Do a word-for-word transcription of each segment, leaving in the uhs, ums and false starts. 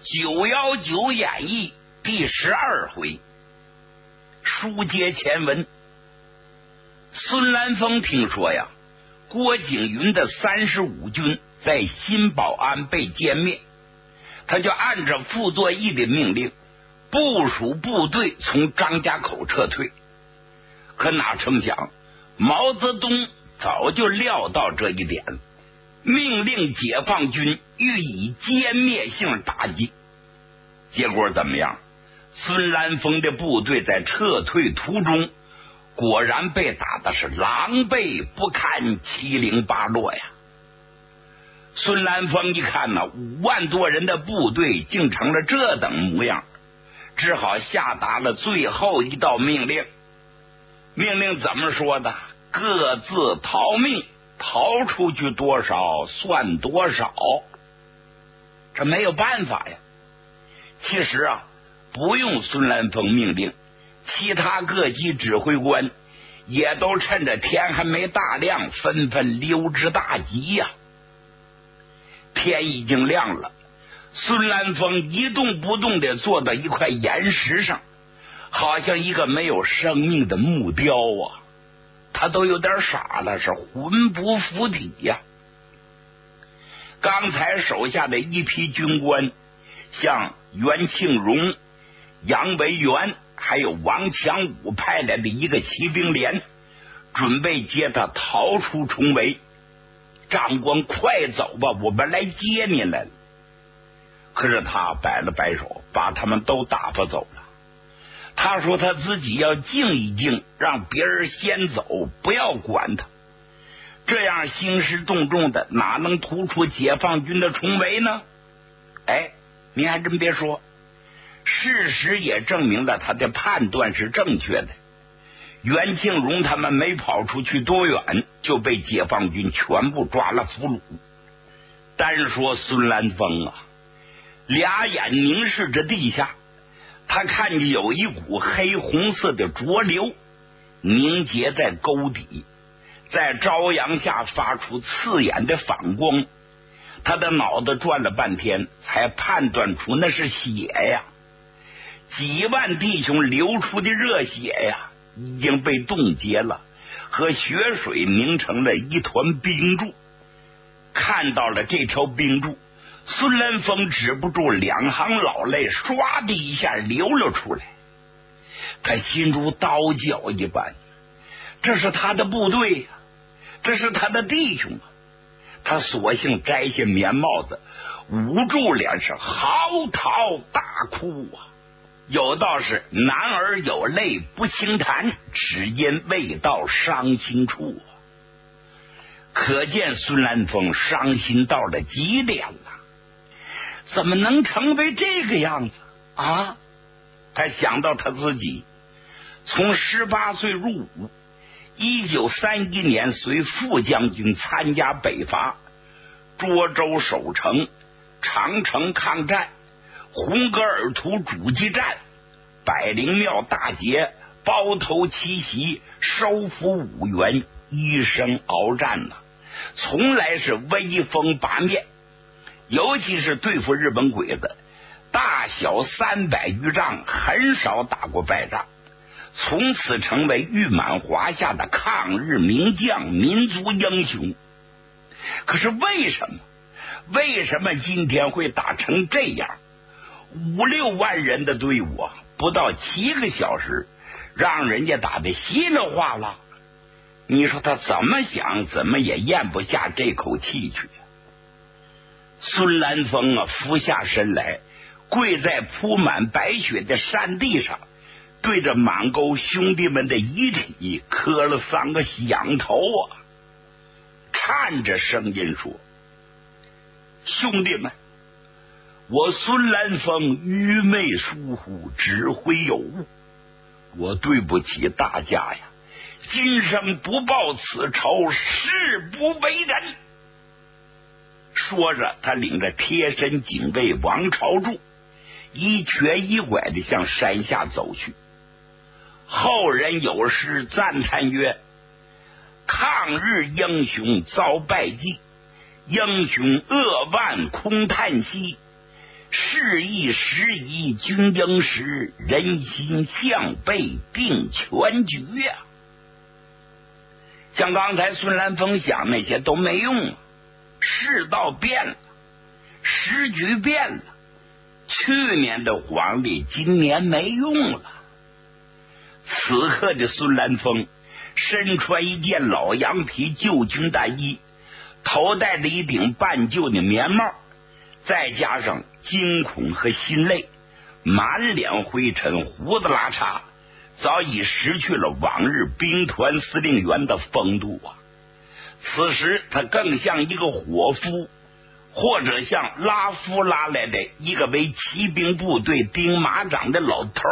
九幺九演义第十二回，书接前文。孙兰峰听说呀，郭景云的三十五军在新保安被歼灭，他就按照傅作义的命令部署部队从张家口撤退。可哪成想，毛泽东早就料到这一点，命令解放军予以歼灭性打击。结果怎么样？孙兰峰的部队在撤退途中果然被打的是狼狈不堪，七零八落呀。孙兰峰一看呢，五万多人的部队竟成了这等模样，只好下达了最后一道命令。命令怎么说的？各自逃命，逃出去多少算多少。这没有办法呀。其实啊，不用孙兰峰命令，其他各级指挥官也都趁着天还没大亮，纷纷溜之大吉呀。天已经亮了，孙兰峰一动不动地坐到一块岩石上，好像一个没有生命的木雕啊。他都有点傻了，是魂不附体呀。刚才手下的一批军官，像袁庆荣、杨维元还有王强武派来的一个骑兵连，准备接他逃出重围。长官快走吧，我们来接你来了。可是他摆了摆手，把他们都打发走了。他说他自己要静一静，让别人先走，不要管他。这样兴师动众的，哪能突出解放军的重围呢？哎，你还真别说，事实也证明了他的判断是正确的。袁庆荣他们没跑出去多远，就被解放军全部抓了俘虏。单说孙兰峰啊，俩眼凝视着地下，他看见有一股黑红色的浊流凝结在沟底，在朝阳下发出刺眼的反光。他的脑子转了半天，才判断出那是血呀！几万弟兄流出的热血呀，已经被冻结了，和血水凝成了一团冰柱。看到了这条冰柱，孙兰峰止不住两行老泪唰的一下流了出来。他心如刀绞一般，这是他的部队呀，这是他的弟兄啊。他索性摘下棉帽子，捂住脸是嚎啕大哭啊。有道是男儿有泪不轻弹，只因未到伤心处啊。可见孙兰峰伤心到了极点了，怎么能成为这个样子啊？他想到他自己从十八岁入伍，一九三一年随副将军参加北伐，涿州守城，长城抗战，红格尔图阻击战，百灵庙大捷，包头奇袭，收复五原，一生鏖战呐、啊，从来是威风八面。尤其是对付日本鬼子，大小三百余仗，很少打过败仗，从此成为誉满华夏的抗日名将、民族英雄。可是为什么为什么今天会打成这样？五六万人的队伍啊，不到七个小时让人家打得稀里哗啦。你说他怎么想怎么也咽不下这口气去。孙兰峰啊，俯下身来，跪在铺满白雪的山地上，对着满沟兄弟们的遗体磕了三个响头啊，颤着声音说：兄弟们，我孙兰峰愚昧疏忽，指挥有误，我对不起大家呀，今生不报此仇，誓不为人。说着，他领着贴身警卫王朝柱一瘸一拐地向山下走去。后人有诗赞叹曰：抗日英雄遭败绩，英雄扼腕空叹息， 事亦时移，军营时，人心向背并全局呀、啊！像刚才孙兰峰想那些都没用了，世道变了，时局变了，去年的皇帝今年没用了。此刻的孙兰峰身穿一件老羊皮旧军大衣，头戴着一顶半旧的棉帽，再加上惊恐和心累，满脸灰尘，胡子拉碴，早已失去了往日兵团司令员的风度啊！此时他更像一个伙夫，或者像拉夫拉来的一个为骑兵部队钉马掌的老头。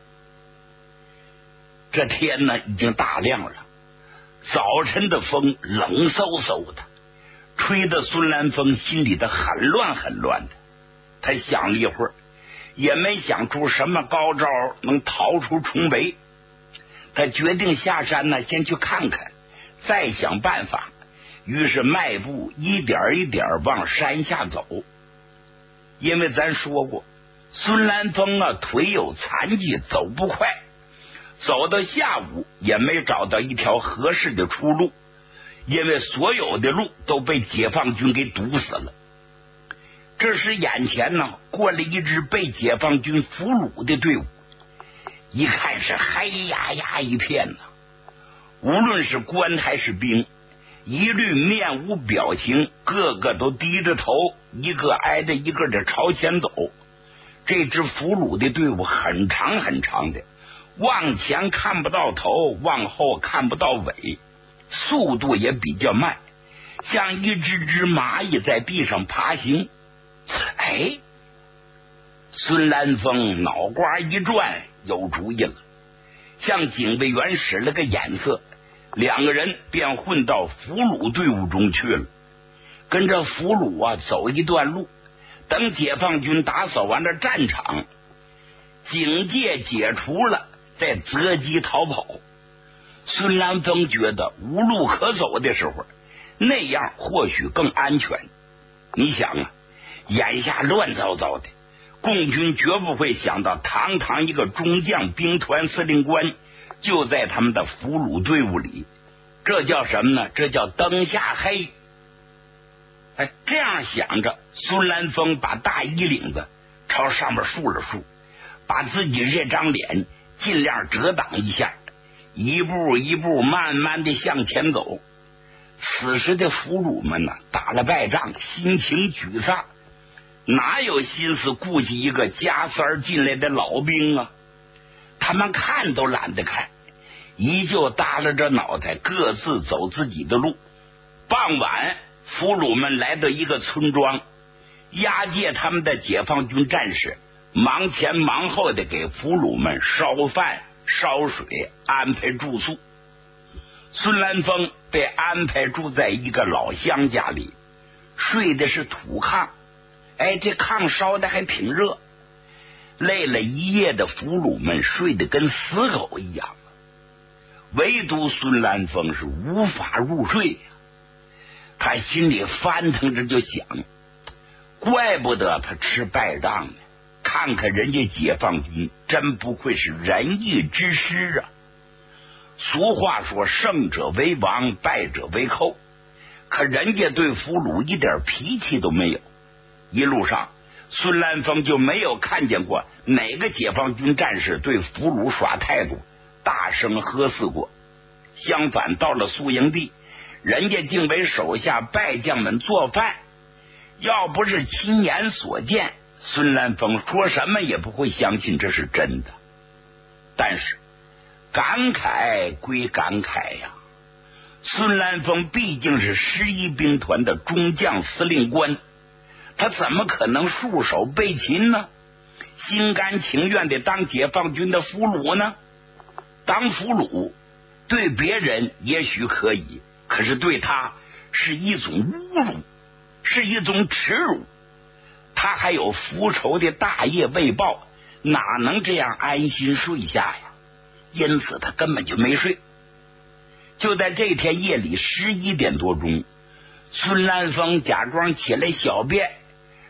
这天呢已经大亮了，早晨的风冷飕飕的，吹得孙兰峰心里的很乱很乱的。他想了一会儿，也没想出什么高招能逃出重围。他决定下山呢，先去看看，再想办法。于是迈步一点一点往山下走。因为咱说过，孙兰峰啊腿有残疾，走不快，走到下午也没找到一条合适的出路，因为所有的路都被解放军给堵死了。这时眼前呢过了一支被解放军俘虏的队伍，一看是黑压压一片呢，无论是官还是兵，一律面无表情，个个都低着头，一个挨着一个的朝前走。这支俘虏的队伍很长很长的，往前看不到头，往后看不到尾，速度也比较慢，像一只只蚂蚁在地上爬行。哎，孙兰峰脑瓜一转，有主意了，向警卫员使了个眼色，两个人便混到俘虏队伍中去了。跟着俘虏啊走一段路，等解放军打扫完了战场，警戒解除了，再择机逃跑。孙兰峰觉得无路可走的时候，那样或许更安全。你想啊，眼下乱糟糟的，共军绝不会想到堂堂一个中将兵团司令官就在他们的俘虏队伍里，这叫什么呢？这叫灯下黑。哎，这样想着，孙兰峰把大衣领子朝上面竖了竖，把自己这张脸尽量遮挡一下，一步一步慢慢的向前走。此时的俘虏们呢，打了败仗，心情沮丧，哪有心思顾及一个加三进来的老兵啊？他们看都懒得看，依旧耷拉着脑袋，各自走自己的路。傍晚，俘虏们来到一个村庄，押解他们的解放军战士忙前忙后的给俘虏们烧饭烧水，安排住宿。孙兰峰被安排住在一个老乡家里，睡的是土炕。哎，这炕烧的还挺热。累了一夜的俘虏们睡得跟死狗一样，唯独孙兰峰是无法入睡呀。他心里翻腾着就想，怪不得他吃败仗呢，看看人家解放军真不愧是仁义之师啊。俗话说胜者为王，败者为寇，可人家对俘虏一点脾气都没有。一路上孙兰峰就没有看见过哪个解放军战士对俘虏耍态度，大声呵斥过。相反，到了宿营地，人家竟为手下败将们做饭。要不是亲眼所见，孙兰峰说什么也不会相信这是真的。但是感慨归感慨呀，孙兰峰毕竟是十一兵团的中将司令官，他怎么可能束手被擒呢？心甘情愿的当解放军的俘虏呢？当俘虏对别人也许可以，可是对他是一种侮辱，是一种耻辱。他还有复仇的大业未报，哪能这样安心睡下呀？因此他根本就没睡。就在这天夜里十一点多钟，孙兰峰假装起来小便，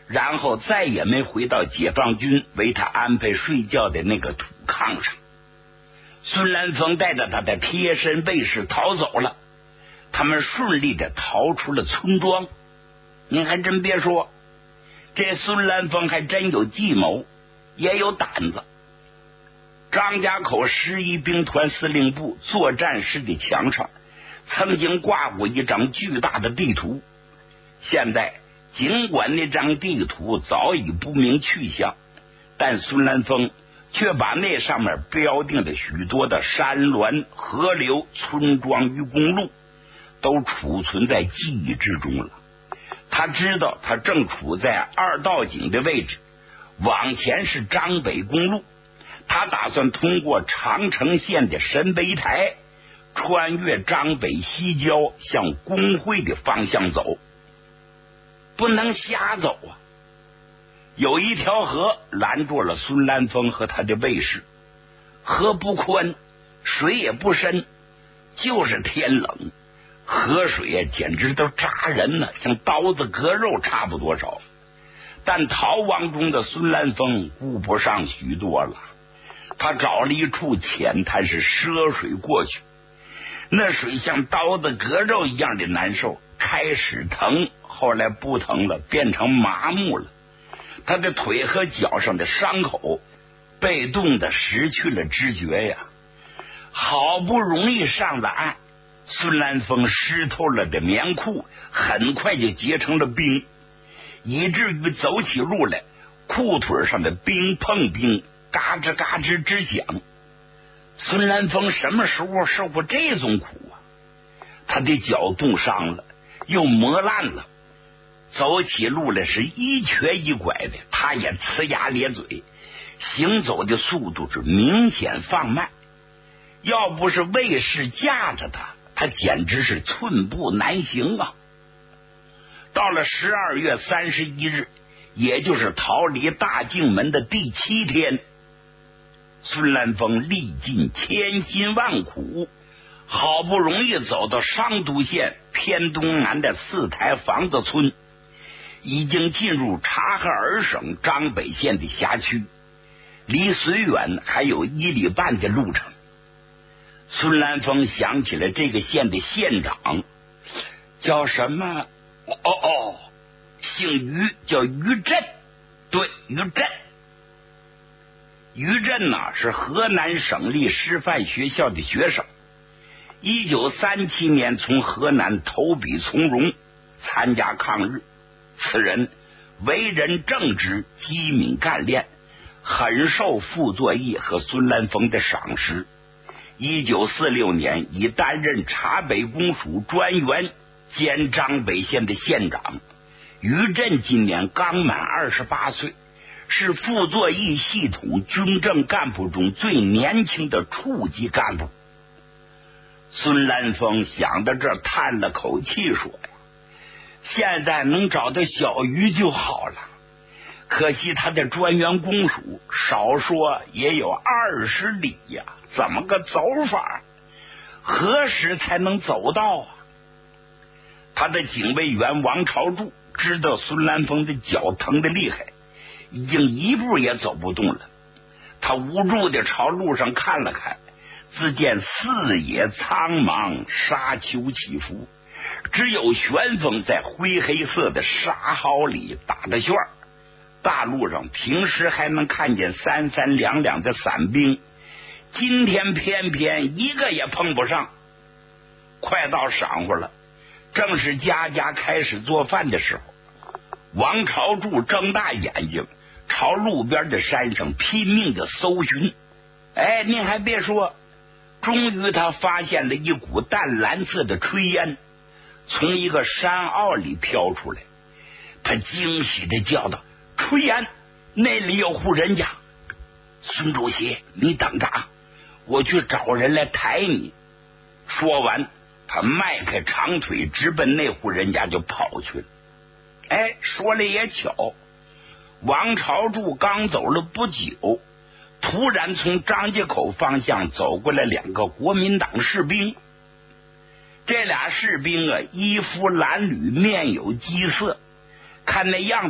然后再也没回到解放军为他安排睡觉的那个土炕上。孙兰峰带着他的贴身卫士逃走了，他们顺利的逃出了村庄。您还真别说，这孙兰峰还真有计谋，也有胆子。张家口十一兵团司令部作战室的墙上曾经挂过一张巨大的地图，现在尽管那张地图早已不明去向，但孙兰峰却把那上面标定的许多的山峦、河流、村庄与公路都储存在记忆之中了。他知道他正处在二道井的位置，往前是张北公路，他打算通过长城县的神北台，穿越张北西郊，向工会的方向走。不能瞎走啊！有一条河拦住了孙兰峰和他的卫士，河不宽，水也不深，就是天冷，河水啊简直都扎人了，像刀子割肉差不多少。但逃亡中的孙兰峰顾不上许多了，他找了一处浅滩，是涉水过去。那水像刀子割肉一样的难受，开始疼，后来不疼了，变成麻木了。他的腿和脚上的伤口被冻得失去了知觉呀。好不容易上了岸，孙兰峰湿透了的棉裤很快就结成了冰，以至于走起路来裤腿上的冰碰冰，嘎吱嘎吱直响。孙兰峰什么时候受过这种苦啊？他的脚冻伤了，又磨烂了，走起路来是一瘸一拐的，他也呲牙咧嘴，行走的速度是明显放慢。要不是卫士架着他，他简直是寸步难行啊！到了十二月三十一日，也就是逃离大境门的第七天，孙兰峰历尽千辛万苦，好不容易走到商都县偏东南的四台房子村，已经进入察哈尔省张北县的辖区，离绥远还有一里半的路程。孙兰峰想起了这个县的县长叫什么？哦哦，姓于，叫于震。对，于震。于震呢是河南省立师范学校的学生，一九三七年从河南投笔从戎，参加抗日。此人为人正直，机敏干练，很受傅作义和孙兰峰的赏识。一九四六年已担任察北公署专员兼张北县的县长。于震今年刚满二十八岁，是傅作义系统军政干部中最年轻的处级干部。孙兰峰想到这儿叹了口气说呀，现在能找到小于就好了，可惜他的专员公署少说也有二十里呀，怎么个走法？何时才能走到啊？他的警卫员王朝柱知道孙兰峰的脚疼得厉害，已经一步也走不动了。他无助地朝路上看了看，只见四野苍茫，沙丘起伏，只有旋风在灰黑色的沙蒿里打的旋儿。大路上平时还能看见三三两两的伞兵，今天偏偏一个也碰不上。快到晌午了，正是家家开始做饭的时候，王朝柱睁大眼睛朝路边的山上拼命的搜寻。哎，您还别说，终于他发现了一股淡蓝色的炊烟从一个山坳里飘出来。他惊喜的叫道：炊烟，那里有户人家。孙主席，你等着啊，我去找人来抬你。说完，他迈开长腿直奔那户人家就跑去了。哎，说了也巧，王朝柱刚走了不久，突然从张家口方向走过来两个国民党士兵。这俩士兵啊，衣服褴褛，面有饥色，看那样子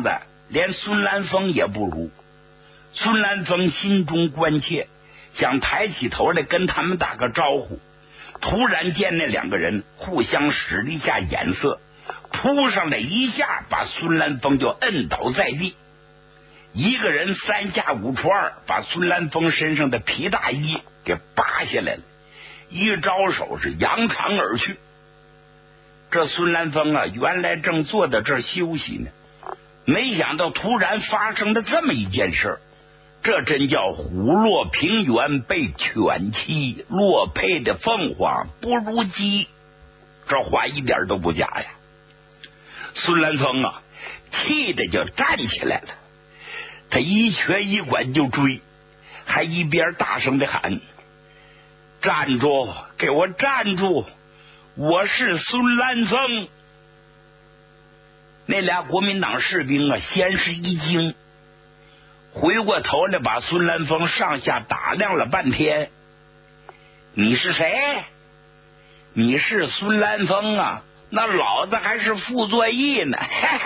连孙兰峰也不如。孙兰峰心中关切，想抬起头来跟他们打个招呼，突然间那两个人互相使了一下眼色，扑上来一下把孙兰峰就摁倒在地。一个人三下五除二把孙兰峰身上的皮大衣给扒下来了，一招手是扬长而去。这孙兰峰啊，原来正坐在这儿休息呢，没想到突然发生了这么一件事，这真叫虎落平原被犬欺，落配的凤凰不如鸡，这话一点都不假呀。孙兰峰啊，气的就站起来了，他一瘸一拐就追，还一边大声的喊：站住，给我站住，我是孙兰峰。那俩国民党士兵啊，先是一惊，回过头来把孙兰峰上下打量了半天。你是谁？你是孙兰峰啊？那老子还是傅作义呢。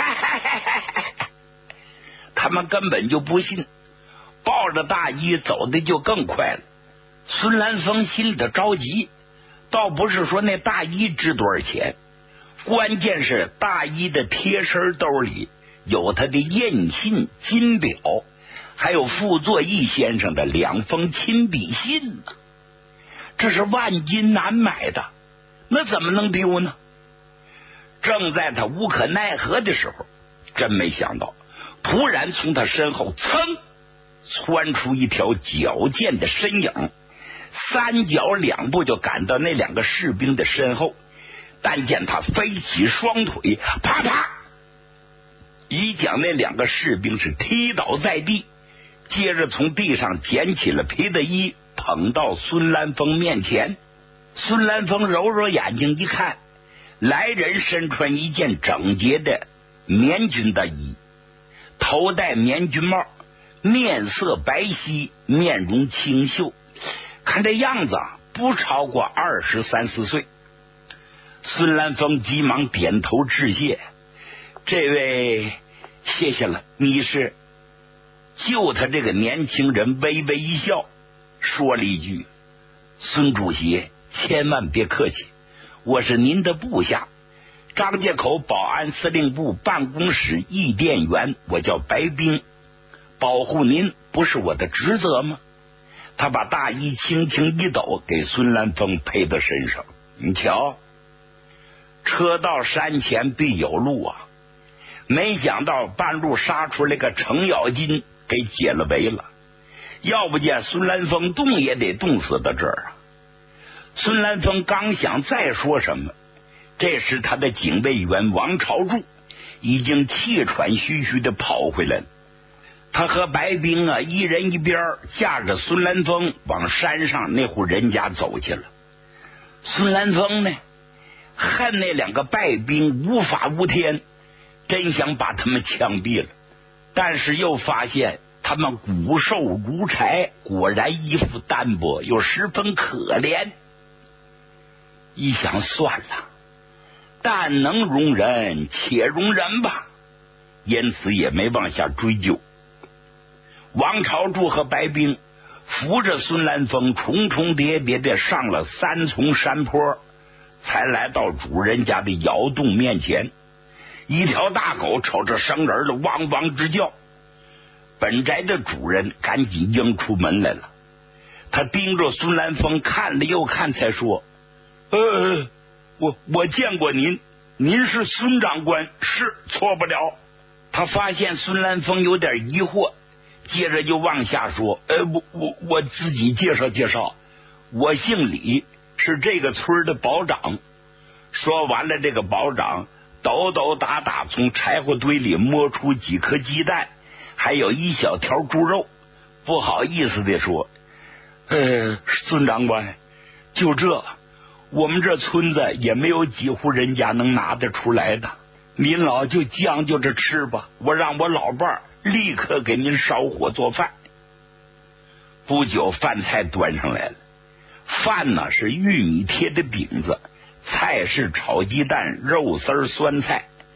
他们根本就不信，抱着大衣走的就更快了。孙兰峰心里的着急，倒不是说那大衣值多少钱，关键是大衣的贴身兜里有他的印信金表，还有傅作义先生的两封亲笔信呢，这是万金难买的，那怎么能丢呢？正在他无可奈何的时候，真没想到突然从他身后噌窜出一条矫健的身影，三脚两步就赶到那两个士兵的身后，但见他飞起双腿，啪啪一将那两个士兵是踢倒在地，接着从地上捡起了皮大衣，捧到孙兰峰面前。孙兰峰揉揉眼睛一看，来人身穿一件整洁的棉军大衣，头戴棉军帽，面色白皙，面容清秀，看这样子啊，不超过二十三四岁。孙兰峰急忙点头致谢：这位谢谢了。你是？就他这个年轻人微微一笑，说了一句：孙主席千万别客气，我是您的部下，张家口保安司令部办公室驿店员，我叫白冰，保护您不是我的职责吗？他把大衣轻轻一抖，给孙兰峰披到身上。你瞧，车到山前必有路啊，没想到半路杀出来个程咬金，给解了围了，要不见孙兰峰冻也得冻死到这儿啊。孙兰峰刚想再说什么，这时他的警卫员王朝柱已经气喘吁吁的跑回来了。他和白冰啊，一人一边架着孙兰峰往山上那户人家走去了。孙兰峰呢，恨那两个败兵无法无天，真想把他们枪毙了，但是又发现他们骨瘦如柴，果然一副单薄，又十分可怜。一想算了，但能容人且容人吧，因此也没往下追究。王朝柱和白冰扶着孙兰峰重重叠叠的上了三重山坡，才来到主人家的窑洞面前。一条大狗瞅着生人的汪汪直叫，本宅的主人赶紧迎出门来了。他盯着孙兰峰看了又看，才说：呃，我我见过您，您是孙长官，是错不了。他发现孙兰峰有点疑惑，接着就往下说：呃，我我我自己介绍介绍，我姓李，是这个村的保长。说完了，这个保长抖抖打打从柴火堆里摸出几颗鸡蛋，还有一小条猪肉，不好意思地说：呃，孙长官，就这，我们这村子也没有几户人家能拿得出来的，您老就将就着吃吧，我让我老伴儿立刻给您烧火做饭。不久饭菜端上来了，饭呢是玉米贴的饼子，菜是炒鸡蛋、肉丝酸菜。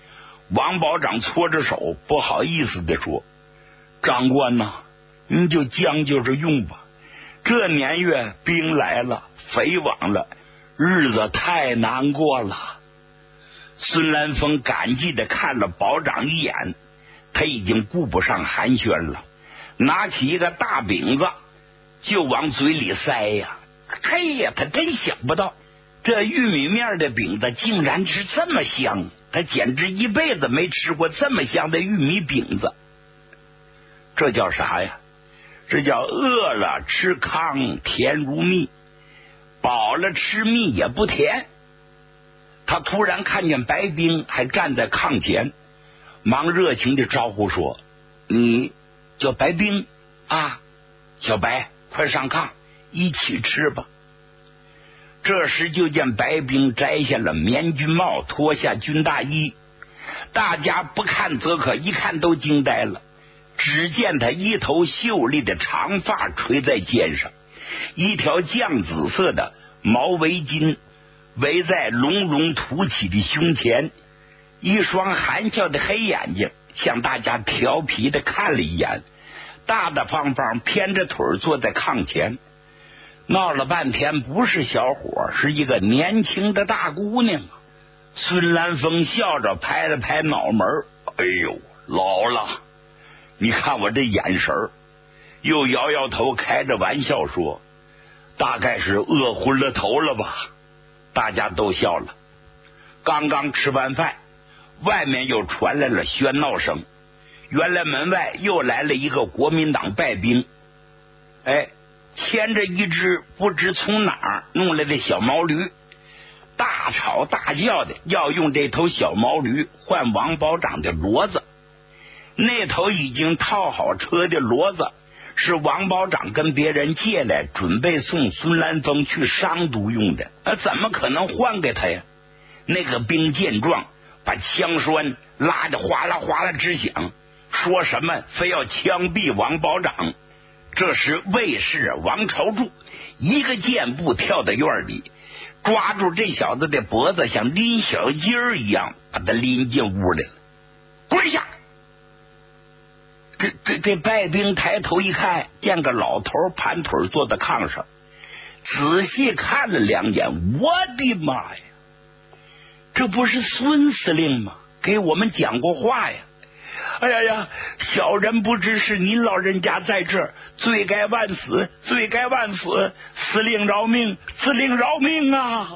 王保长搓着手，不好意思地说：“长官呐，您就将就着用吧。这年月兵来了，匪往了，日子太难过了。”孙兰峰感激地看了保长一眼，他已经顾不上寒暄了，拿起一个大饼子就往嘴里塞呀。嘿呀，他真想不到这玉米面的饼子竟然是这么香，他简直一辈子没吃过这么香的玉米饼子。这叫啥呀？这叫饿了吃糠甜如蜜，饱了吃蜜也不甜。他突然看见白冰还站在炕前，忙热情的招呼说：“你叫白冰啊，小白，快上炕一起吃吧。”这时就见白冰摘下了棉军帽，脱下军大衣，大家不看则可，一看都惊呆了。只见他一头秀丽的长发垂在肩上，一条绛紫色的毛围巾围在隆隆凸起的胸前，一双含笑的黑眼睛向大家调皮的看了一眼，大大方方偏着腿坐在炕前。闹了半天不是小伙，是一个年轻的大姑娘。孙兰峰笑着拍了拍脑门：“哎呦，老了，你看我这眼神。”又摇摇头，开着玩笑说：“大概是饿昏了头了吧。”大家都笑了。刚刚吃完饭，外面又传来了喧闹声。原来门外又来了一个国民党败兵，哎，牵着一只不知从哪儿弄来的小毛驴，大吵大叫的要用这头小毛驴换王保长的骡子。那头已经套好车的骡子是王保长跟别人借来，准备送孙兰峰去商都用的，啊，怎么可能换给他呀？那个兵见状，把枪栓拉得哗啦哗啦直响，说什么非要枪毙王保长。这时卫士王朝柱一个箭步跳到院里，抓住这小子的脖子，像拎小鸡儿一样把他拎进屋来了。跪下！这这这败兵抬头一看，见个老头盘腿坐在炕上，仔细看了两眼，我的妈呀，这不是孙司令吗？给我们讲过话呀！哎呀呀，小人不知是您老人家在这儿，罪该万死，罪该万死，司令饶命，司令饶命啊！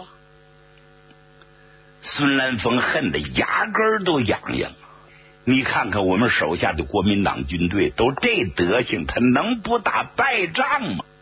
孙兰峰恨得牙根都痒痒。你看看我们手下的国民党军队都这德行，他能不打败仗吗？